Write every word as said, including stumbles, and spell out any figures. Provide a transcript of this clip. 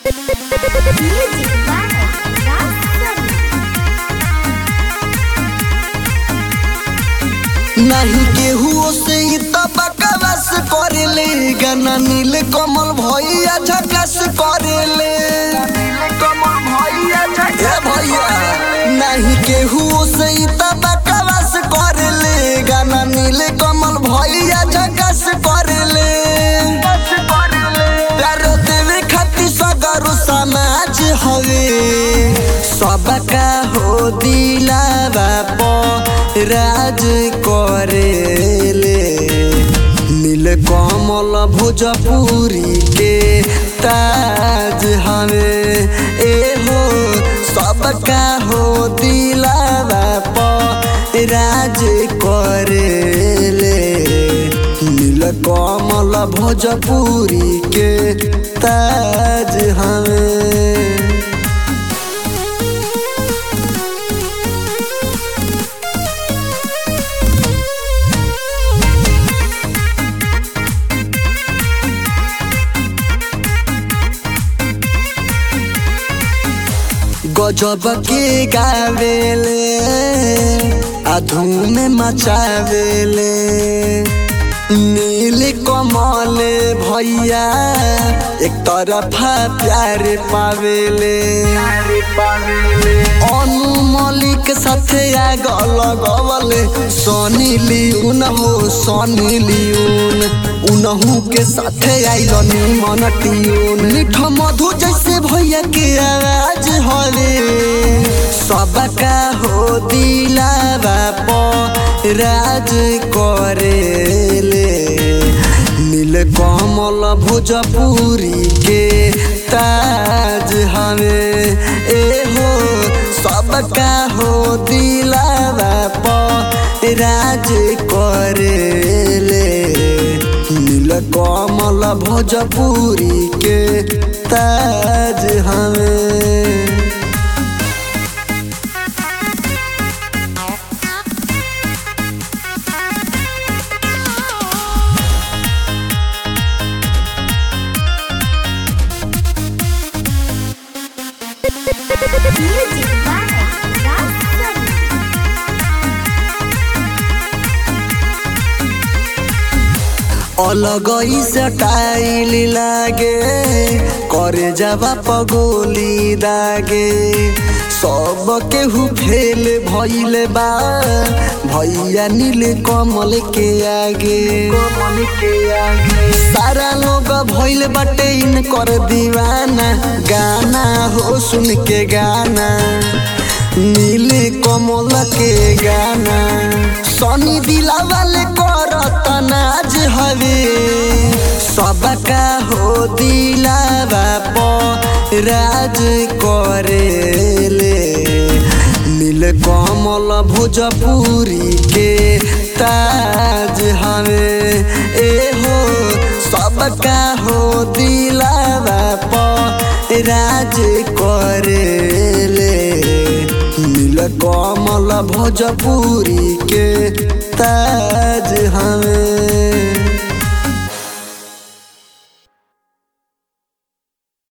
नहीं केहू से बकवास करेले गाना नील कमल भैया झकास करेले ए भैया नहीं केहू से बकवास करेले गाना नील कमल भैया झकास करेले प्यारो देवे खातिर सगरो समाज हवे सबका हो दिलावा पर राज करेले नील कमल भोजपुरी के ताज हमें ए हो सबका हो दिलावा पर राज करेले नील कमल भोजपुरी के ताज हमें। गजब के गावेले अधूम मचावेले नील कमल भैया एक तरफा प्यार पावेले अनु मलिक साथे गल गवले सनी लियून हो सनी लियून उनहू के साथे आइल निमन टियून मीठ मधु जैसे भैया के आवाज हवे सबका हो दिलावा पर राज करेले नील कमल भोजपुरी के ताज हमें ए हो सबका हो दिलावा पर राज करेले नील कमल भोजपुरी के ताज हमें। अलग स्टाइल लागे करे जावा पगोली दागे सब केहू फेल भइले बा भैया नील कमल के आगे कमल के आगे सारा लोग भइल बाटे इन कर दीवाना गाना हो सुन के गाना नील कमल के गाना सनी दिलावाले करत नाज हवे सबका हो दिलावा पर राज करेले नील कमल भोजपुरी के ताज हमें ए हो सबका हो दिलावा पर राज करेले नील कमल भोजपुरी के ताज हमें।